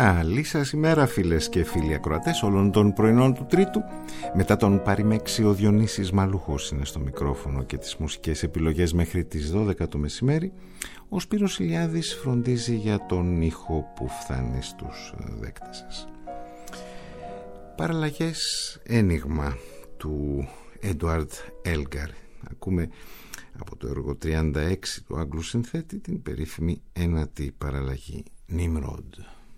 Καλή σας ημέρα φίλες και φίλοι ακροατές όλων των πρωινών του Τρίτου. Μετά τον Παριμέξη ο Διονύσης Μαλούχος είναι στο μικρόφωνο και τις μουσικές επιλογές μέχρι τις 12 το μεσημέρι. Ο Σπύρος Ηλιάδης φροντίζει για τον ήχο που φτάνει στους δέκτες σας. Παραλλαγές ένιγμα του Έντουαρντ Έλγκαρ. Ακούμε από το έργο 36 του Άγγλου συνθέτη την περίφημη ένατη παραλλαγή Νίμροντ.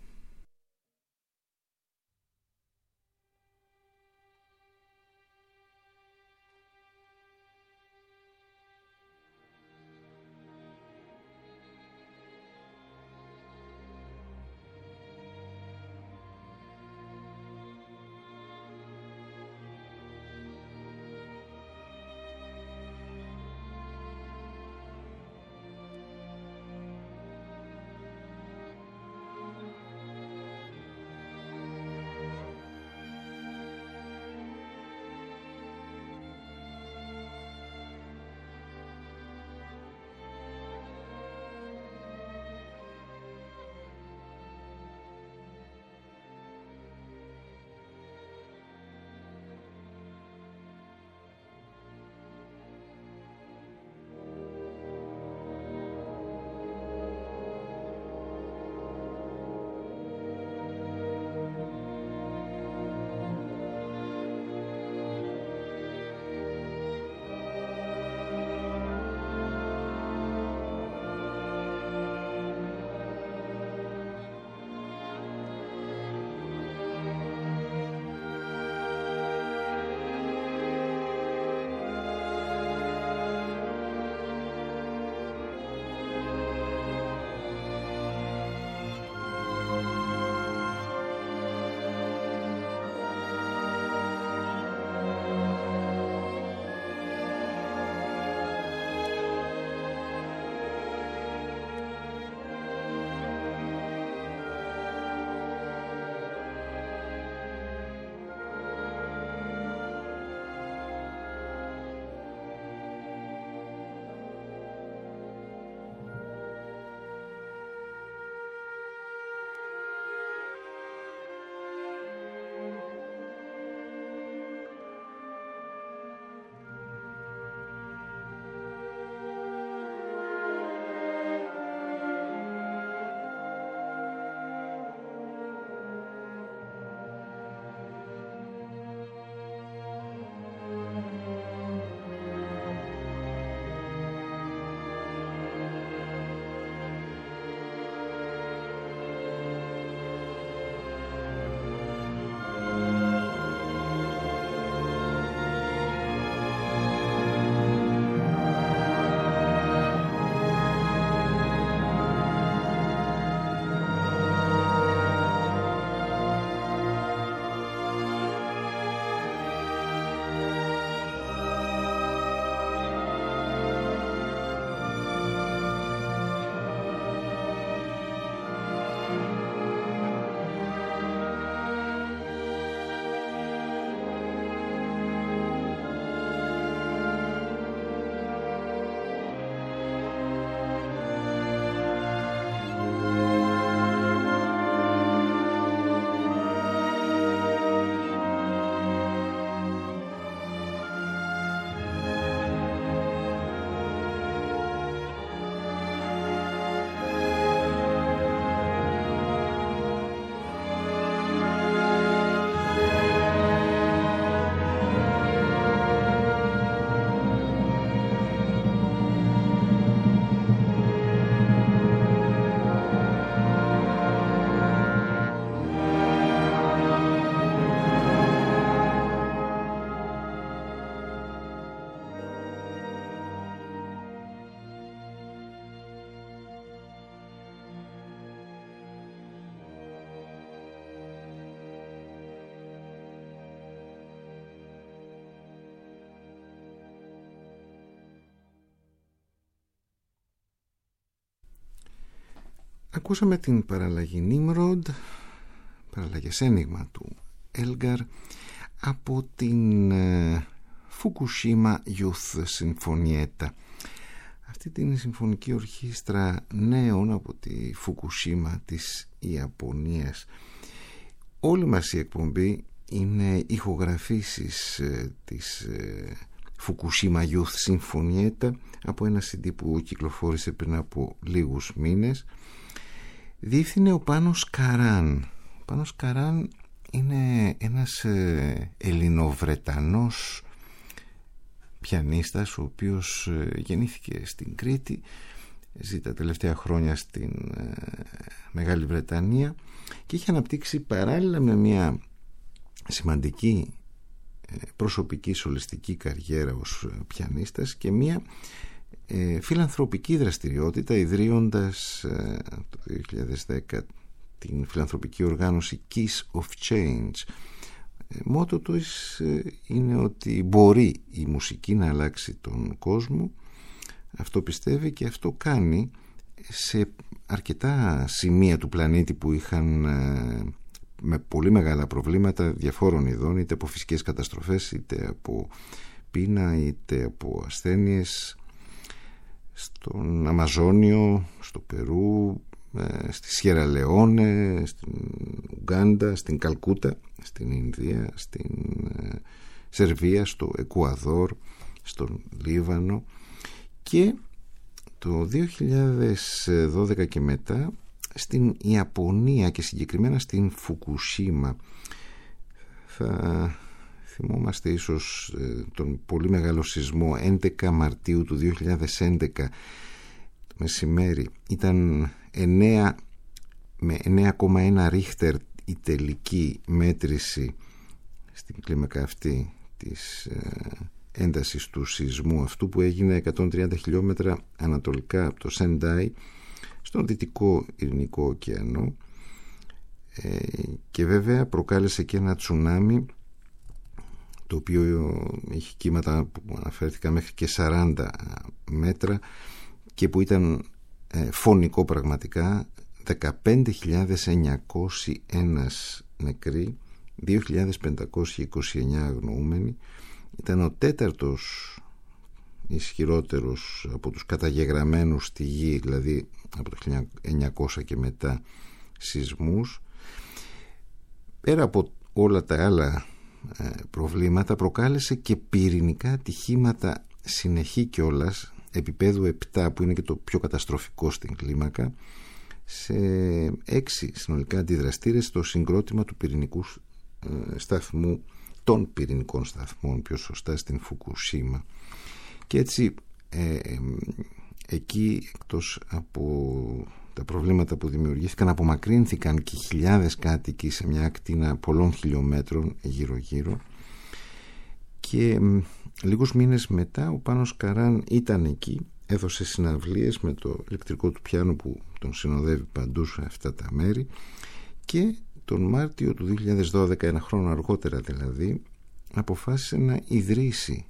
Ακούσαμε την παραλλαγή Νίμροντ, παραλλαγές ένιγμα του Έλγκαρ, από την Fukushima Youth Sinfonietta. αυτή την συμφωνική ορχήστρα νέων από τη Φουκουσίμα της Ιαπωνίας. Όλη μας η εκπομπή είναι ηχογραφήσεις της Φουκουσίμα Youth Sinfonietta από ένα CD που κυκλοφόρησε πριν από λίγους μήνες. Διεύθυνε ο Πάνος Καράν. Ο Πάνος Καράν είναι ένας Ελληνοβρετανός πιανίστας, ο οποίος γεννήθηκε στην Κρήτη, ζει τα τελευταία χρόνια στην Μεγάλη Βρετανία και έχει αναπτύξει παράλληλα με μια σημαντική προσωπική σολιστική καριέρα ως πιανίστας και μια φιλανθρωπική δραστηριότητα, ιδρύοντας το 2010 την φιλανθρωπική οργάνωση Keys of Change. Μότο του είναι ότι μπορεί η μουσική να αλλάξει τον κόσμο. Αυτό πιστεύει και αυτό κάνει σε αρκετά σημεία του πλανήτη που είχαν με πολύ μεγάλα προβλήματα διαφόρων ειδών, είτε από φυσικές καταστροφές, είτε από πείνα, είτε από ασθένειες, στον Αμαζόνιο, στο Περού, στη Σιέρα Λεόνε, στην Ουγκάντα, στην Καλκούτα, στην Ινδία, στην Σερβία, στο Εκουαδόρ, στον Λίβανο, και το 2012 και μετά στην Ιαπωνία και συγκεκριμένα στην Φουκουσίμα. Θα θυμόμαστε ίσως τον πολύ μεγάλο σεισμό 11 Μαρτίου του 2011 το μεσημέρι. Ήταν 9 με 9,1 ρίχτερ η τελική μέτρηση στην κλίμακα αυτή της έντασης του σεισμού αυτού, που έγινε 130 χιλιόμετρα ανατολικά από το Σεντάι στον Δυτικό Ειρηνικό ωκεανό, και βέβαια προκάλεσε και ένα τσουνάμι το οποίο είχε κύματα που αναφέρθηκαν μέχρι και 40 μέτρα και που ήταν φωνικό πραγματικά. 15.901 νεκροί, 2.529 αγνοούμενοι. Ήταν ο τέταρτος ισχυρότερος από τους καταγεγραμμένους στη γη, δηλαδή από το 1900 και μετά σεισμούς. Πέρα από όλα τα άλλα προβλήματα, προκάλεσε και πυρηνικά ατυχήματα συνεχή κιόλας, επίπεδου 7, που είναι και το πιο καταστροφικό στην κλίμακα, σε 6 συνολικά αντιδραστήρες στο συγκρότημα του πυρηνικού σταθμού, των πυρηνικών σταθμών πιο σωστά, στην Φουκουσίμα. Και έτσι εκεί, εκτός από τα προβλήματα που δημιουργήθηκαν, απομακρύνθηκαν και χιλιάδες κάτοικοι σε μια ακτίνα πολλών χιλιόμετρων γύρω-γύρω. Και λίγους μήνες μετά ο Πάνος Καράν ήταν εκεί, έδωσε συναυλίες με το ηλεκτρικό του πιάνο που τον συνοδεύει παντού σε αυτά τα μέρη, και τον Μάρτιο του 2012, ένα χρόνο αργότερα δηλαδή, αποφάσισε να ιδρύσει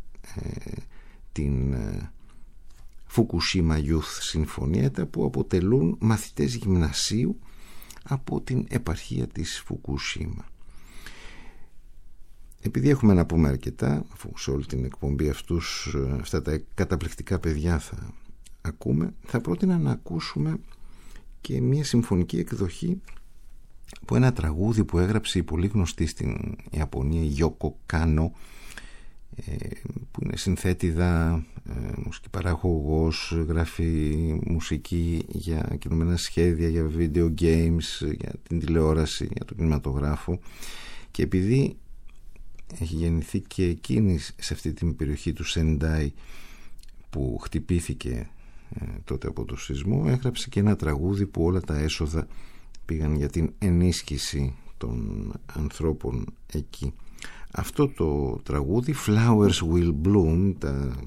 την Φουκουσίμα Youth Sinfonietta, που αποτελούν μαθητές γυμνασίου από την επαρχία της Φουκουσίμα. Επειδή έχουμε να πούμε αρκετά, αφού σε όλη την εκπομπή αυτά τα καταπληκτικά παιδιά θα ακούμε, θα πρότεινα να ακούσουμε και μια συμφωνική εκδοχή από ένα τραγούδι που έγραψε η πολύ γνωστή στην Ιαπωνία Γιόκο Κάνο, που είναι συνθέτηδα, μουσική παραγωγός, γράφει μουσική για κινούμενα σχέδια, για video games, για την τηλεόραση, για τον κινηματογράφο, και επειδή έχει γεννηθεί και εκείνη σε αυτή την περιοχή του Σεντάι που χτυπήθηκε τότε από το σεισμό, έγραψε και ένα τραγούδι που όλα τα έσοδα πήγαν για την ενίσχυση των ανθρώπων εκεί. Αυτό το τραγούδι, Flowers Will Bloom, τα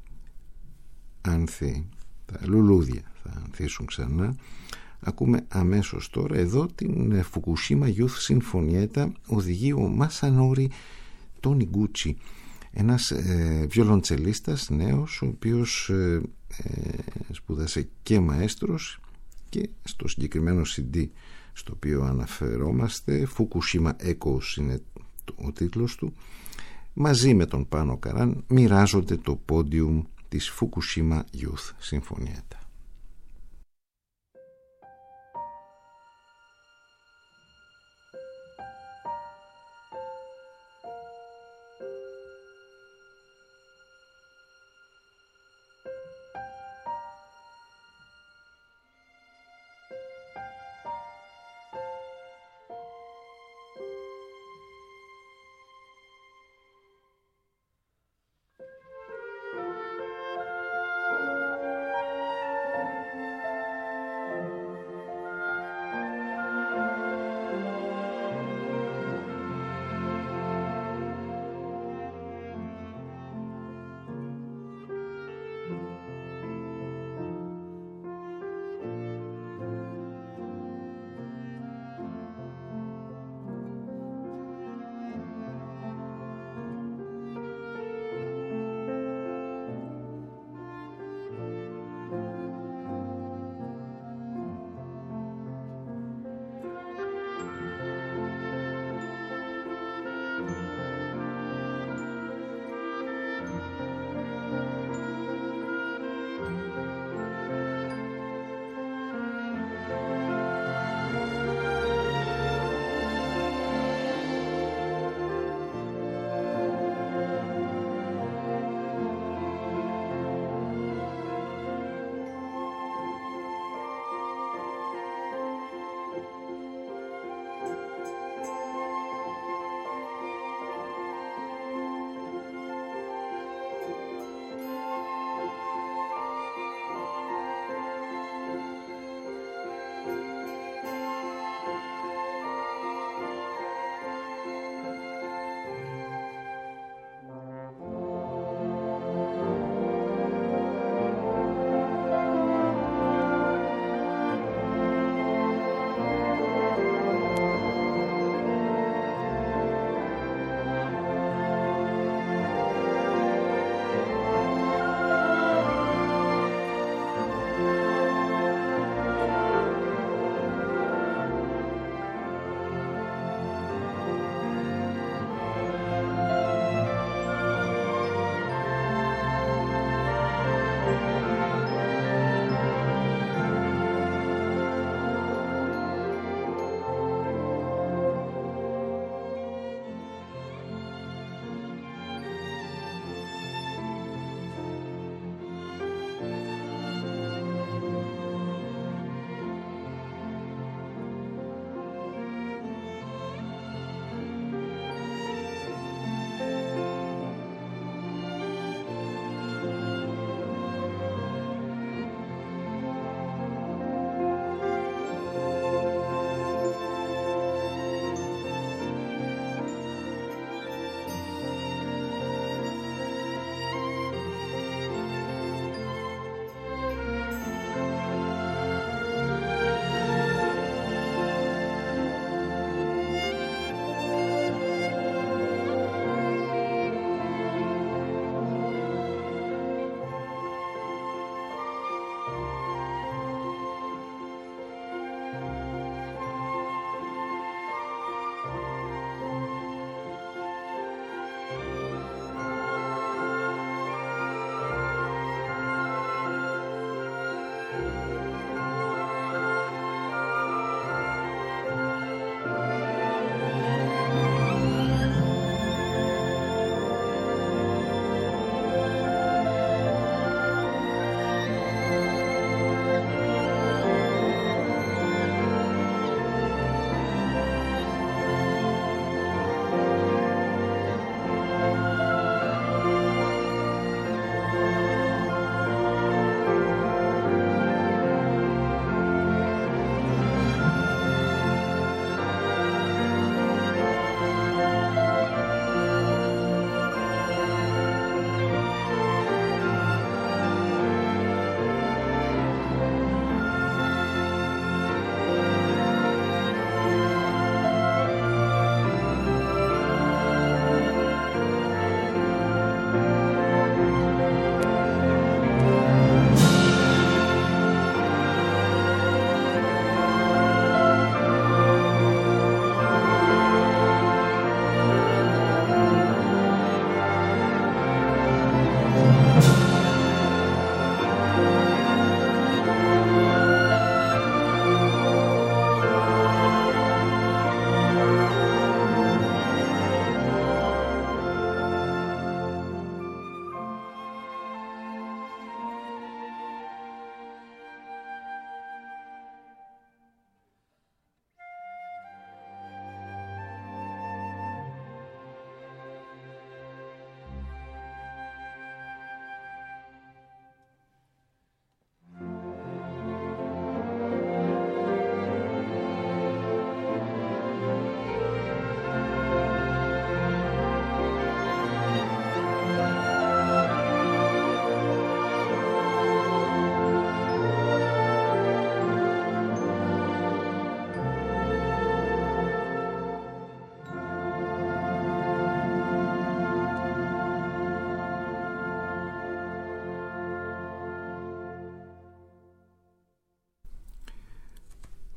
άνθη, τα λουλούδια θα ανθίσουν ξανά, ακούμε αμέσως τώρα. Εδώ την Φουκουσίμα Youth Sinfonietta οδηγεί ο Μασανόρι Τονιγκούτσι, ένας βιολοντσελίστας νέος, ο οποίος σπούδασε και μαέστρος, και στο συγκεκριμένο CD στο οποίο αναφερόμαστε, Fukushima Echoes είναι ο τίτλος του, μαζί με τον Πάνο Καράν μοιράζονται το πόντιουμ της Fukushima Youth Sinfonietta.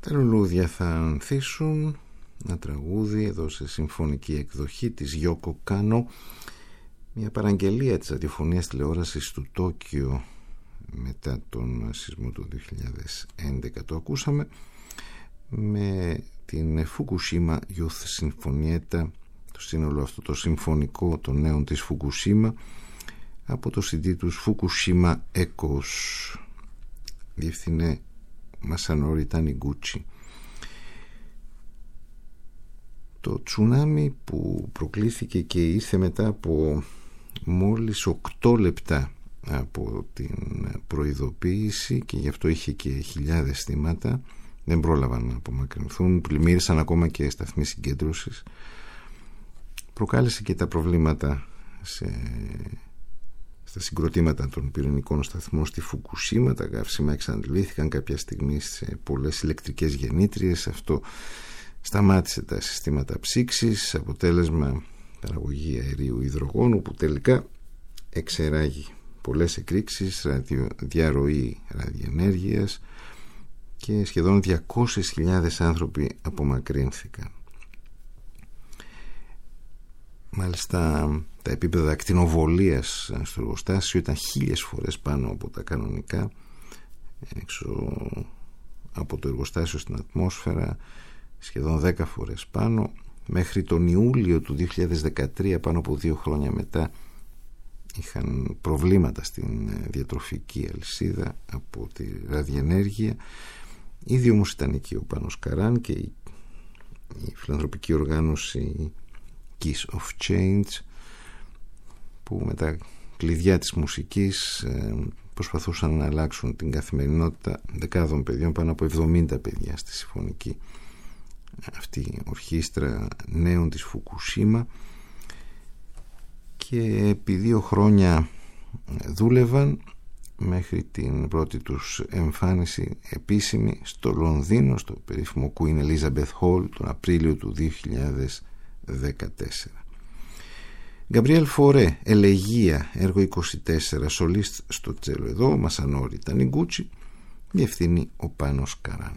Τα λουλούδια θα ανθίσουν, ένα τραγούδι εδώ σε συμφωνική εκδοχή της Γιόκο Κάνο, μια παραγγελία της ραδιοφωνίας τηλεόρασης του Τόκιο μετά τον σεισμό του 2011. Το ακούσαμε με την Fukushima Youth Sinfonietta, το σύνολο αυτό το συμφωνικό των νέων της Φουκουσίμα, από το CD τους Fukushima Echoes. Διευθυνέ Μασανόρι Τανιγκούτσι. Το τσουνάμι που προκλήθηκε και ήρθε μετά από μόλις 8 λεπτά από την προειδοποίηση, και γι' αυτό είχε και χιλιάδες θύματα, δεν πρόλαβαν να απομακρυνθούν, πλημμύρισαν ακόμα και σταθμοί συγκέντρωσης, προκάλεσε και τα προβλήματα στα συγκροτήματα των πυρηνικών σταθμών στη Φουκουσίμα. Τα καύσιμα εξαντλήθηκαν κάποια στιγμή σε πολλές ηλεκτρικές γεννήτριες. Αυτό σταμάτησε τα συστήματα ψήξης, αποτέλεσμα παραγωγή αερίου υδρογόνου που τελικά εξεράγει πολλές εκρήξεις, διαρροή ραδιενέργειας, και σχεδόν 200.000 άνθρωποι απομακρύνθηκαν. Μάλιστα τα επίπεδα ακτινοβολίας στο εργοστάσιο ήταν 1000 φορές πάνω από τα κανονικά. Έξω από το εργοστάσιο στην ατμόσφαιρα σχεδόν 10 φορές πάνω. Μέχρι τον Ιούλιο του 2013, πάνω από 2 χρόνια μετά, είχαν προβλήματα στην διατροφική αλυσίδα από τη ραδιενέργεια. Ήδη όμως ήταν εκεί ο Πάνος Καράν και η φιλανθρωπική οργάνωση Keys of Change, που με τα κλειδιά της μουσικής προσπαθούσαν να αλλάξουν την καθημερινότητα δεκάδων παιδιών, πάνω από 70 παιδιά στη συμφωνική αυτή ορχήστρα νέων της Φουκουσίμα, και επί 2 χρόνια δούλευαν μέχρι την πρώτη τους εμφάνιση επίσημη στο Λονδίνο, στο περίφημο Queen Elizabeth Hall, τον Απρίλιο του 2014. Γκαμπριέλ Φορέ, Ελεγία, έργο 24, σολίστ στο τσέλο εδώ, Μασανόρι Τανιγκούτσι, διευθύνει ο Πάνος Καράν.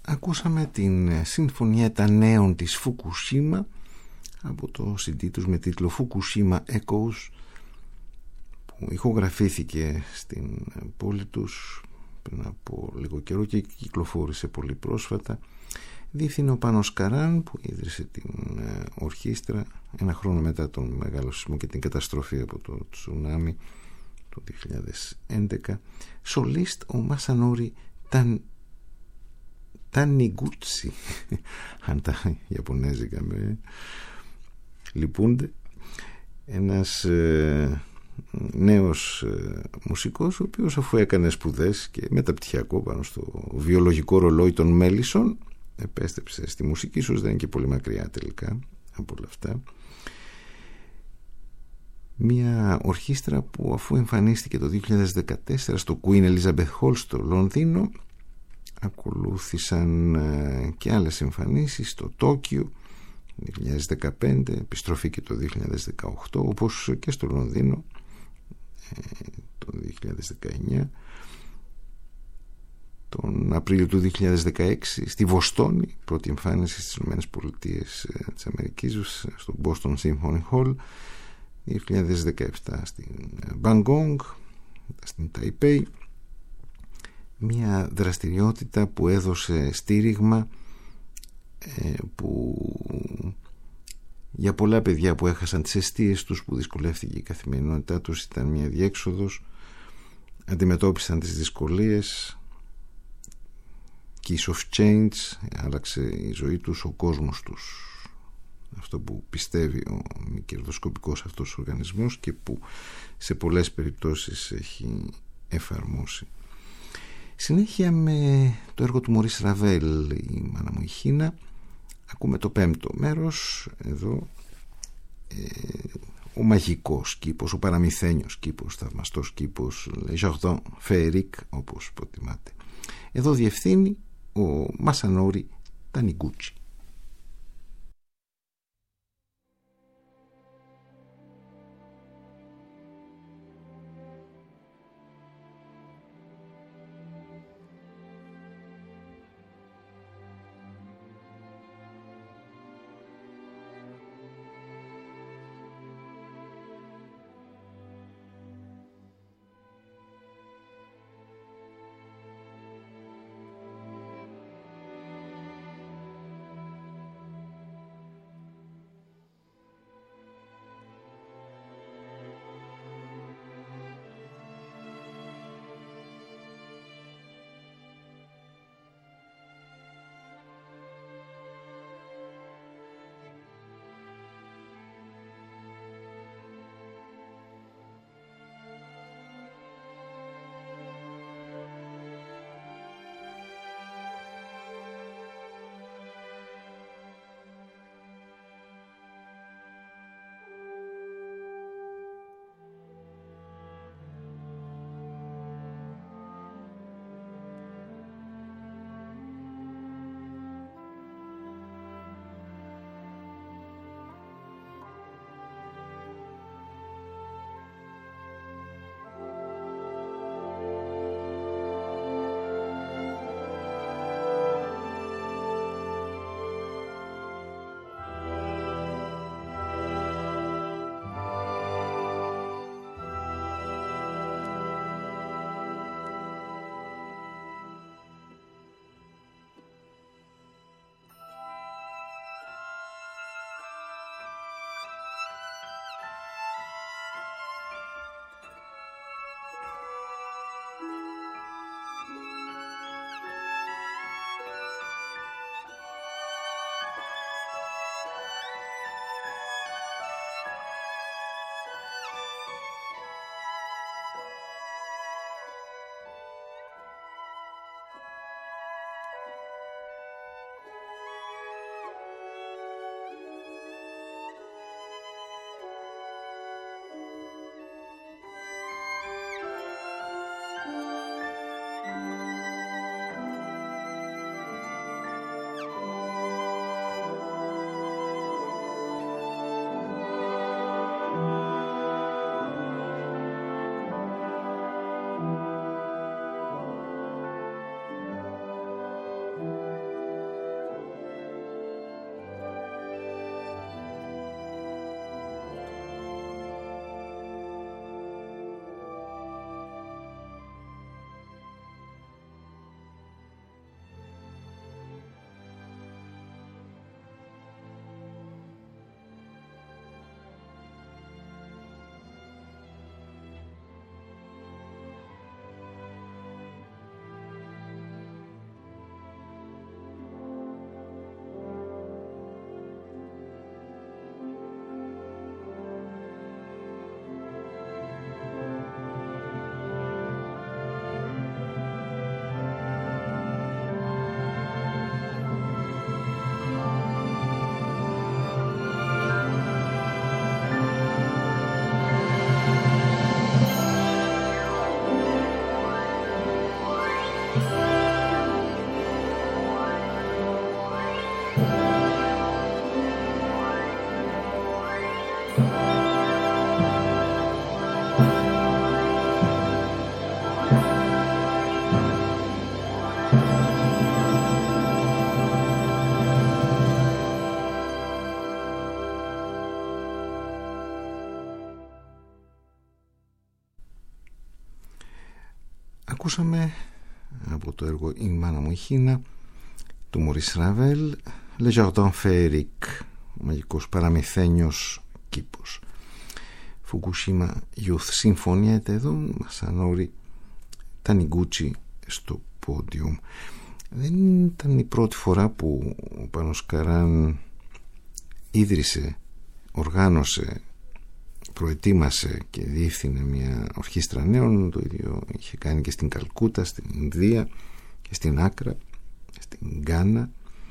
Ακούσαμε την Συμφωνιέτα Νέων της Φουκουσίμα από το CD τους με τίτλο Fukushima Echoes, που ηχογραφήθηκε στην πόλη τους πριν από λίγο καιρό και κυκλοφόρησε πολύ πρόσφατα. Διεύθυνε ο Πάνος Καράν, που ίδρυσε την ορχήστρα ένα χρόνο μετά τον μεγάλο σεισμό και την καταστροφή από το τσουνάμι το 2011. Σολίστ ο Μασανόρι Τανιγκούτσι, αν τα Ιαπωνέζικα με λυπούνται. Ένας νέος μουσικός, ο οποίος, αφού έκανε σπουδές και μεταπτυχιακό πάνω στο βιολογικό ρολόι των μέλισσων, επέστρεψε στη μουσική. Ίσως δεν είναι και πολύ μακριά τελικά από όλα αυτά. Μια ορχήστρα που, αφού εμφανίστηκε το 2014 στο Queen Elizabeth Hall στο Λονδίνο, ακολούθησαν και άλλες εμφανίσεις στο Τόκιο 2015, επιστροφή και το 2018, όπως και στο Λονδίνο το 2019. Τον Απρίλιο του 2016 στη Βοστόνη, πρώτη εμφάνιση στις Ηνωμένες Πολιτείες της Αμερικής, στο Boston Symphony Hall. 2017 στην Μπαγκόγκ, στην Ταϊπέι. Μια δραστηριότητα που έδωσε στήριγμα, που για πολλά παιδιά που έχασαν τις εστίες τους, που δυσκολεύτηκε η καθημερινότητά τους, ήταν μια διέξοδος. Αντιμετώπισαν τις δυσκολίες. Keys of Change, άλλαξε η ζωή τους, ο κόσμος τους, αυτό που πιστεύει ο μη κερδοσκοπικός αυτός ο οργανισμός και που σε πολλές περιπτώσεις έχει εφαρμόσει. Συνέχεια με το έργο του Μωρίς Ραβέλ, η μάνα μου η Χίνα, ακούμε το πέμπτο μέρος. Εδώ ο μαγικός κήπος, ο παραμυθένιος κήπος, θαυμαστός κήπος, Le Jardin Féerique, όπως προτιμάτε. Εδώ διευθύνει ο Μασανόρι Τανιγκούτσι. Ακούσαμε από το έργο «Η μάνα μου η Χίνα» του Μωρίς Ραβέλ, «Le Jardin Féerique», ο μαγικός παραμυθένιος κήπος. Fukushima Youth Symphony, εδώ Masanori Taniguchi στο πόντιουμ. Δεν ήταν η πρώτη φορά που ο Πάνος Καράν ίδρυσε, οργάνωσε, προετοίμασε και διεύθυνε μια ορχήστρα νέων. Το ίδιο είχε κάνει και στην Καλκούτα, στην Ινδία και στην Άκρα, στην Γκάνα.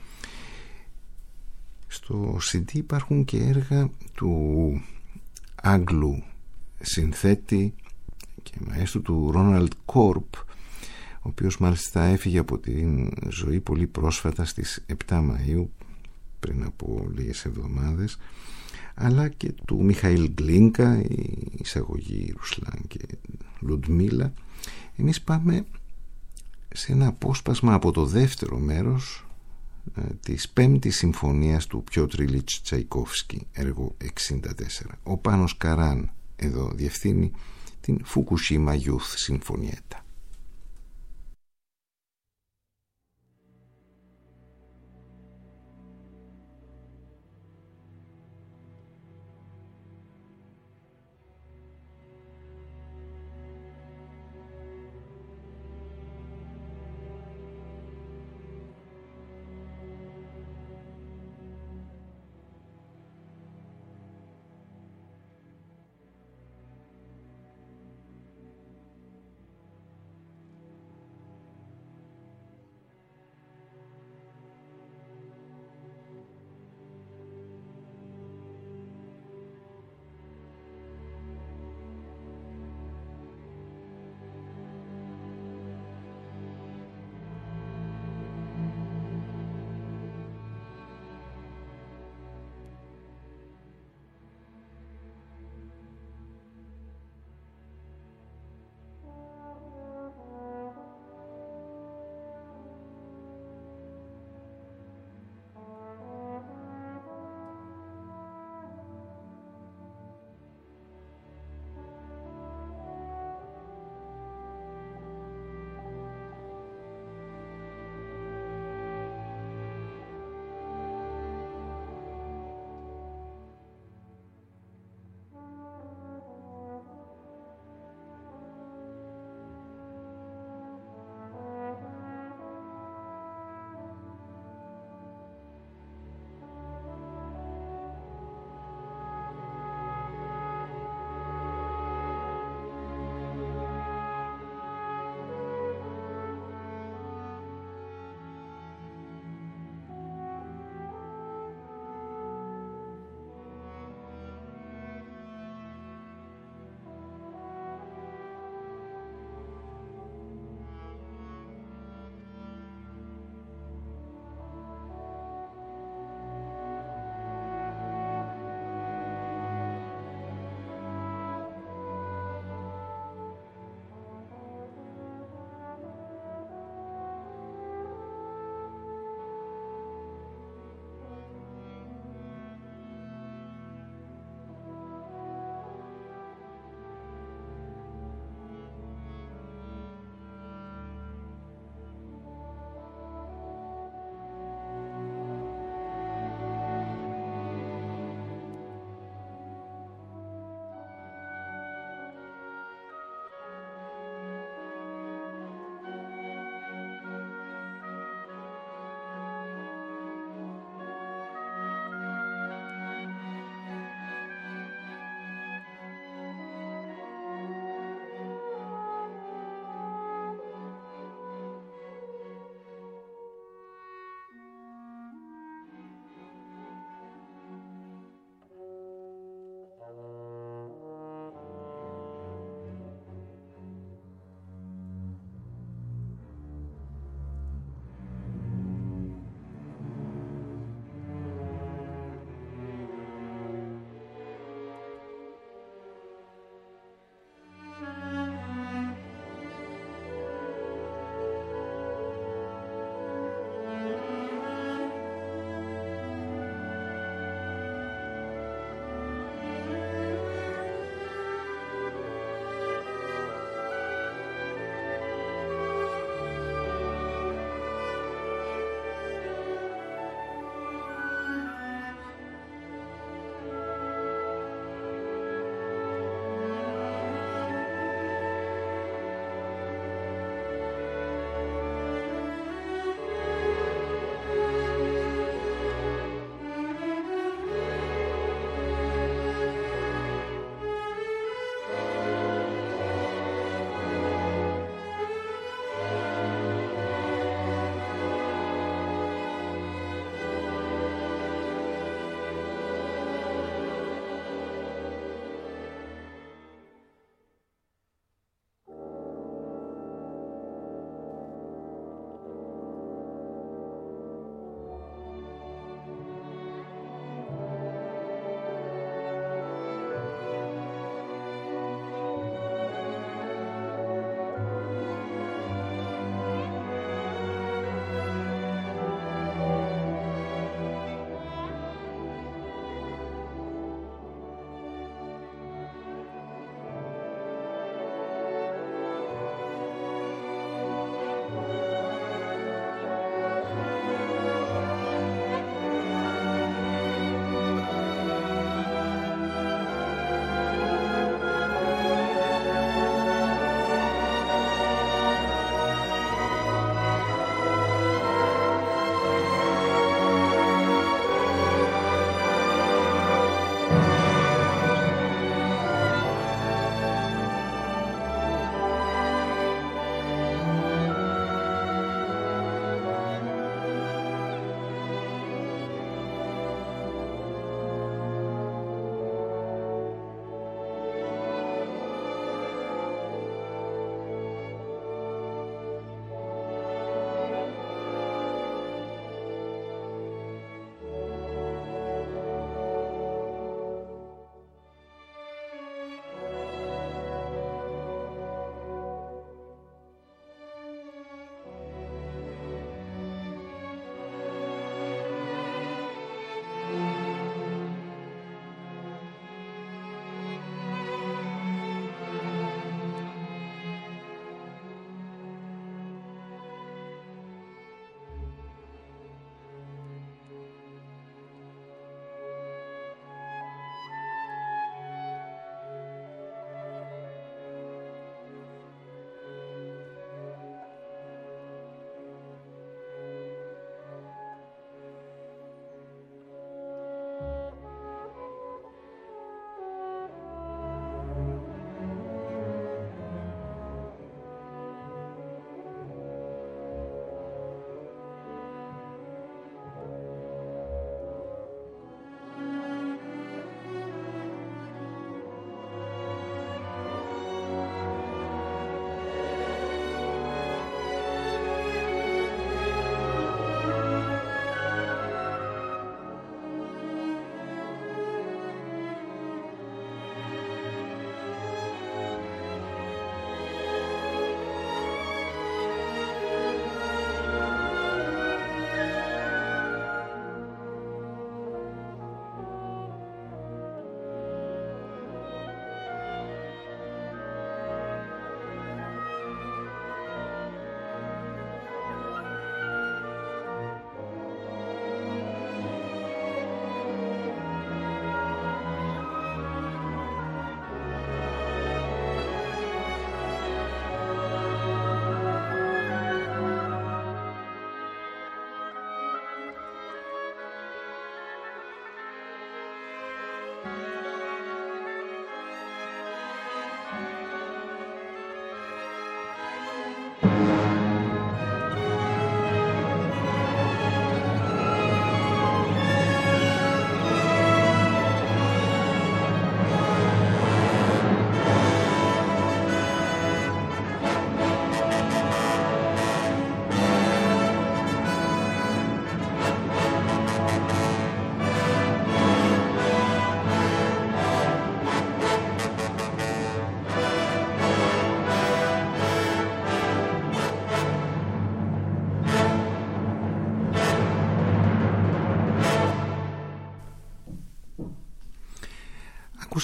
Στο CD υπάρχουν και έργα του Άγγλου συνθέτη και μαέστρου του Ρόναλντ Κόρπ, ο οποίος μάλιστα έφυγε από την ζωή πολύ πρόσφατα στις 7 Μαΐου, πριν από λίγες εβδομάδες, αλλά και του Μιχαήλ Γκλίνκα, η εισαγωγή Ρουσλάν και Λουντμίλα. Εμείς πάμε σε ένα απόσπασμα από το δεύτερο μέρος της πέμπτης συμφωνίας του Πιότρ Ιλίτς Τσαϊκόφσκι, έργο 64. Ο Πάνος Καράν εδώ διευθύνει την Fukushima Youth Sinfonietta.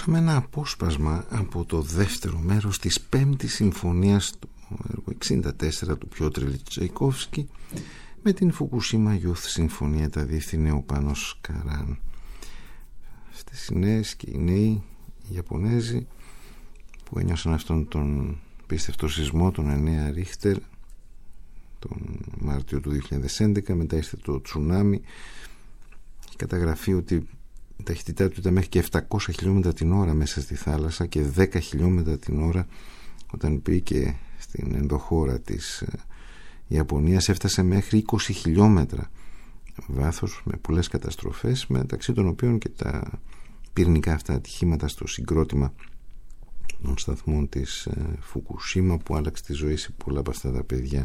ακούσαμε ένα απόσπασμα από το δεύτερο μέρος της πέμπτης συμφωνίας του έργου 64 του Πιότρ Τσαϊκόφσκι, με την Φουκουσίμα Youth Συμφωνία τα διεύθυνε ο Πάνος Καράν. Αυτές οι νέες και οι νέοι οι Ιαπωνέζοι που ένιωσαν αυτόν τον πίστευτο σεισμό, τον 9 Ρίχτερ, τον Μάρτιο του 2011, μετά ήρθε το τσουνάμι. Έχει καταγραφεί ότι η ταχύτητά του ήταν μέχρι και 700 χιλιόμετρα την ώρα μέσα στη θάλασσα και 10 χιλιόμετρα την ώρα όταν πήγε στην ενδοχώρα της Ιαπωνίας. Έφτασε μέχρι 20 χιλιόμετρα βάθος, με πολλές καταστροφές, μεταξύ των οποίων και τα πυρηνικά αυτά ατυχήματα στο συγκρότημα των σταθμών της Φουκουσίμα, που άλλαξε τη ζωή σε πολλά από αυτά τα παιδιά.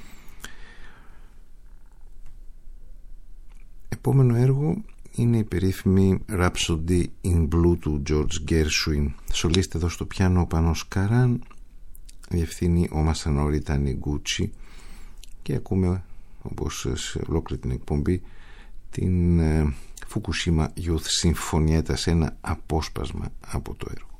Επόμενο έργο είναι η περίφημη Rhapsody in Blue του George Gershwin. Σολίστε εδώ στο πιάνο ο Πάνος Καράν, διευθύνει ο Μασανόρι Τανιγκούτσι, και ακούμε, όπως σε ολόκληρη την εκπομπή, την Fukushima Youth Συμφωνιέτα σε ένα απόσπασμα από το έργο.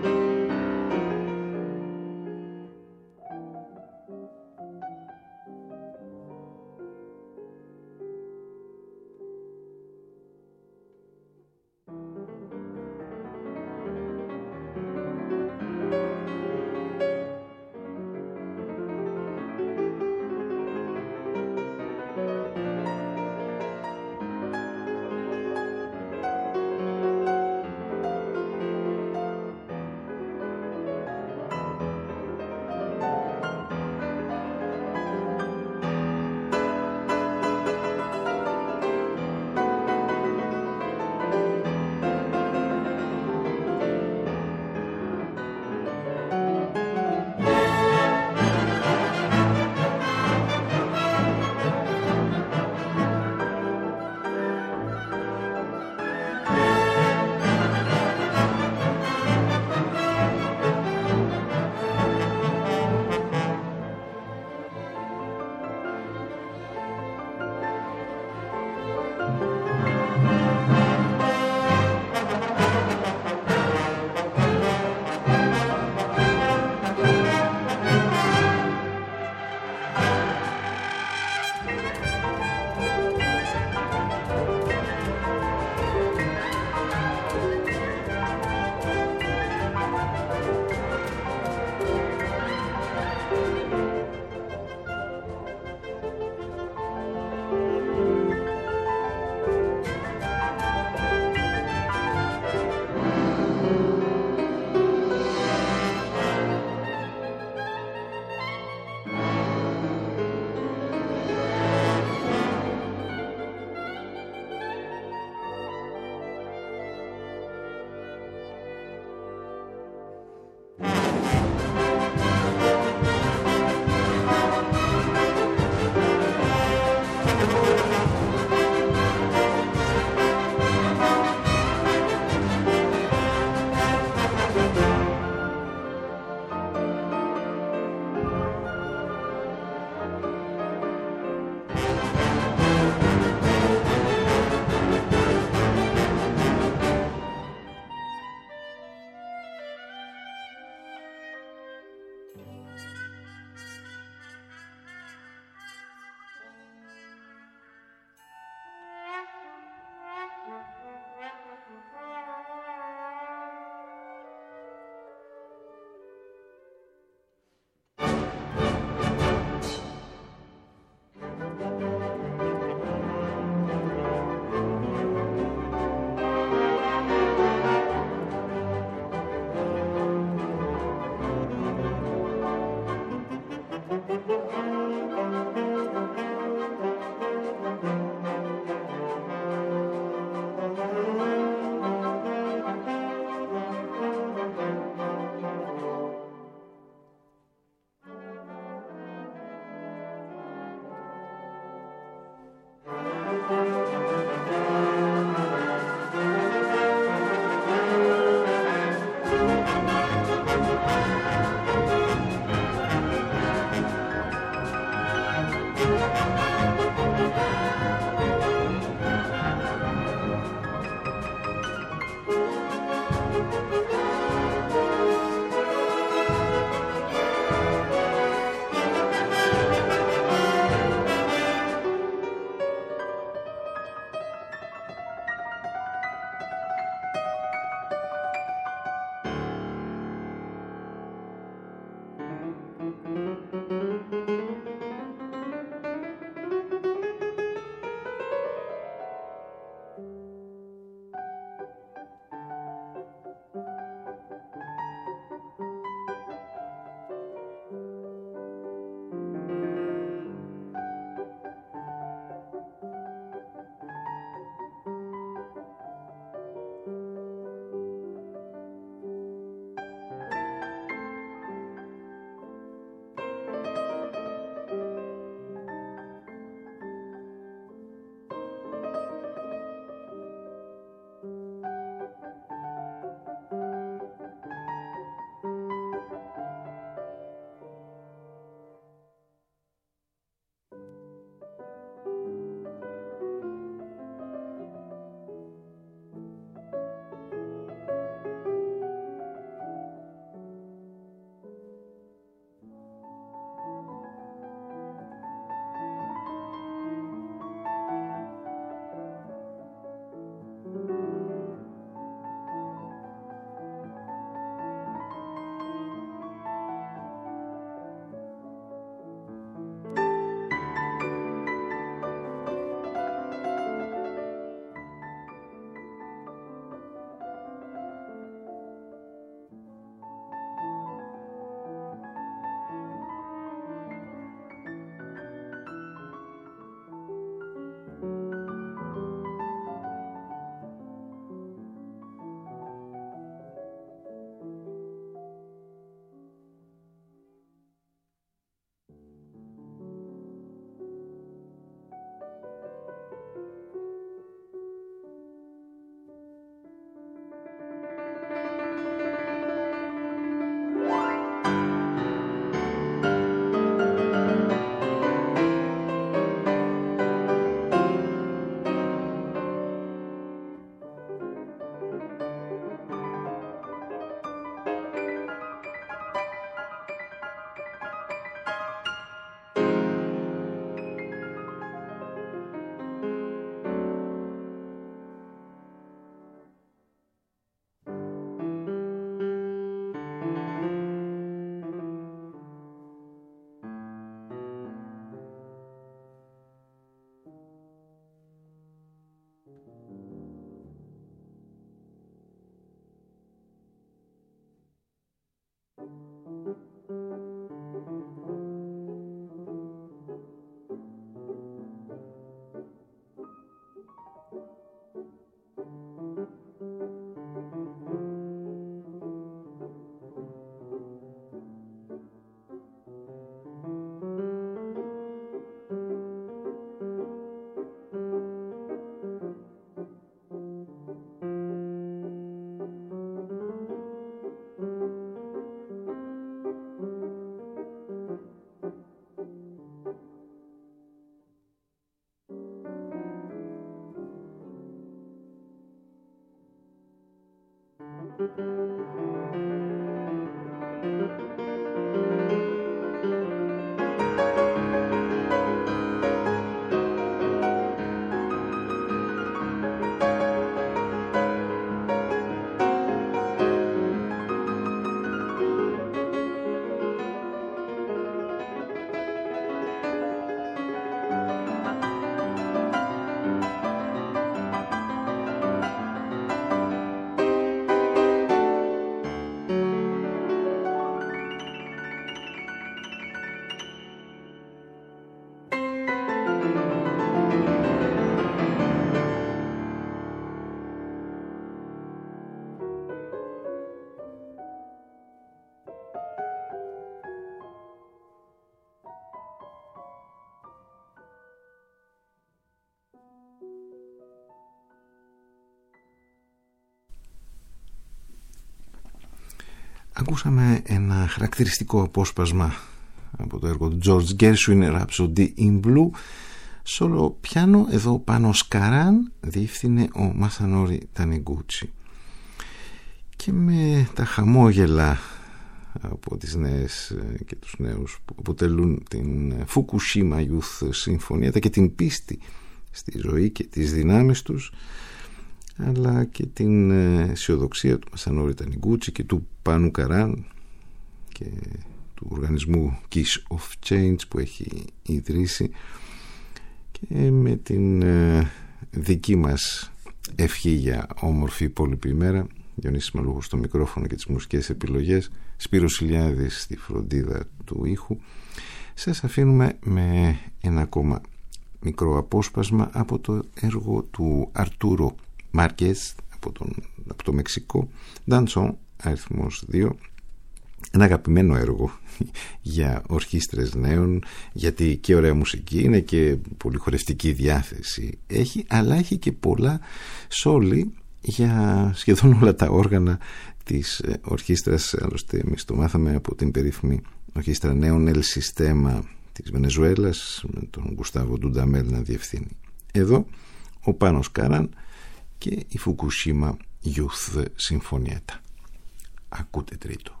Ακούσαμε ένα χαρακτηριστικό απόσπασμα από το έργο του George Gershwin, Rhapsody in Blue. Σόλο πιάνο εδώ πάνω σκαράν διεύθυνε ο Μασανόρι Τανεγκούτσι. Και με τα χαμόγελα από τις νέες και τους νέους που αποτελούν την Fukushima Youth Συμφωνία και την πίστη στη ζωή και τις δυνάμεις τους, αλλά και την αισιοδοξία του Μασανόρι Τανεγκούτσι και του Πάνου Καράν και του οργανισμού Kiss of Change που έχει ιδρύσει, και με την δική μας ευχή για όμορφη υπόλοιπη ημέρα. Διονύσης Μαλούχος στο μικρόφωνο και τις μουσικές επιλογές, Σπύρος Ηλιάδης στη φροντίδα του ήχου. Σας αφήνουμε με ένα ακόμα μικρό απόσπασμα από το έργο του Αρτούρο Μάρκες από το Μεξικό, Danzón αριθμός 2. Ένα αγαπημένο έργο για ορχήστρες νέων, γιατί και ωραία μουσική είναι και πολύ χορευτική διάθεση έχει, αλλά έχει και πολλά σόλι για σχεδόν όλα τα όργανα της ορχήστρας. Άλλωστε εμείς το μάθαμε από την περίφημη ορχήστρα νέων El Sistema της Βενεζουέλας, με τον Γκουστάβο Ντουνταμέλ να διευθύνει. Εδώ ο Πάνος Καράν και η Fukushima Youth Συμφωνιέτα. Ακούτε τρίτο.